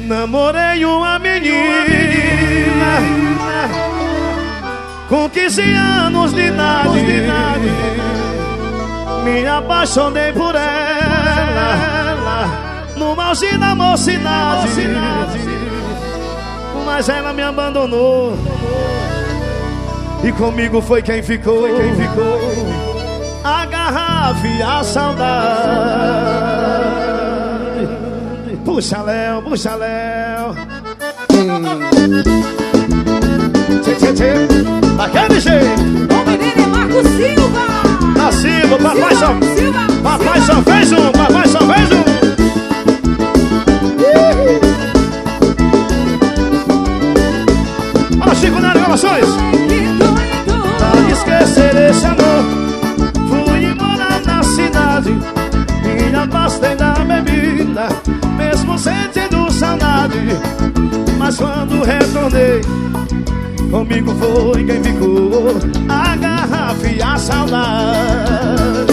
Namorei uma menina com 15 anos de idade. Me apaixonei por ela no auge da mocidade. Mas ela me abandonou e comigo foi quem ficou. A garrafa e a saudade. Puxa, Léo, puxa, Léo. Daquele jeito. O menino é Marco Silva. Da Silva, papai só. Silva. Papai só fez um, papai só fez um. Olha, Chico Nery, gravações. Pra esquecer esse amor, fui morar na cidade. Me afastei da bebida, mesmo sentindo saudade. Mas quando retornei, comigo foi quem ficou. A garrafa e a saudade.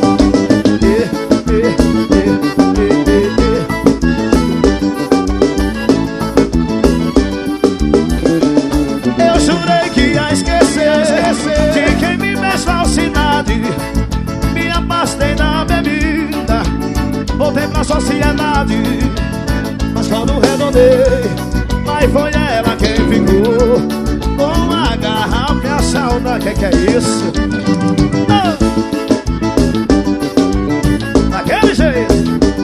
Eu jurei que ia esquecer de quem me fez falsidade. Me afastei da bebida, voltei pra sociedade. Mas quando retornei, mas foi ela quem ficou. Com a garrafa e a saudade. Que é isso? Oh! Daquele jeito.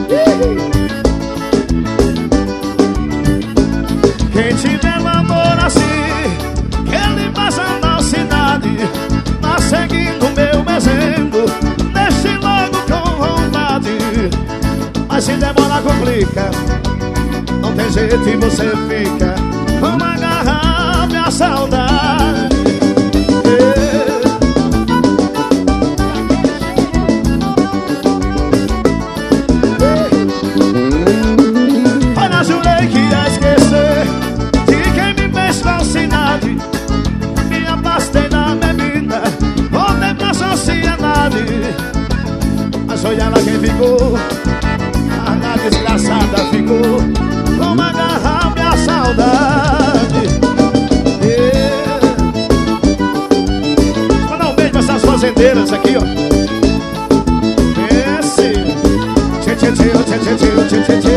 Quem tiver um amor assim, que ele passa na cidade, mas seguindo meu exemplo, deixe logo com vontade. Mas se demorar complica, não tem jeito e você fica com a garrafa e a saudade. Olha, jurei que ia esquecer de quem me fez falsidade. Me afastei da bebida, voltei pra sociedade. Mas foi ela quem ficou. A desgraçada ficou com a garrafa e a saudade. Vou mandar um beijo pra essas fazendeiras aqui, ó. Esse tchê tchê tchê tchê tchê tchê tchê.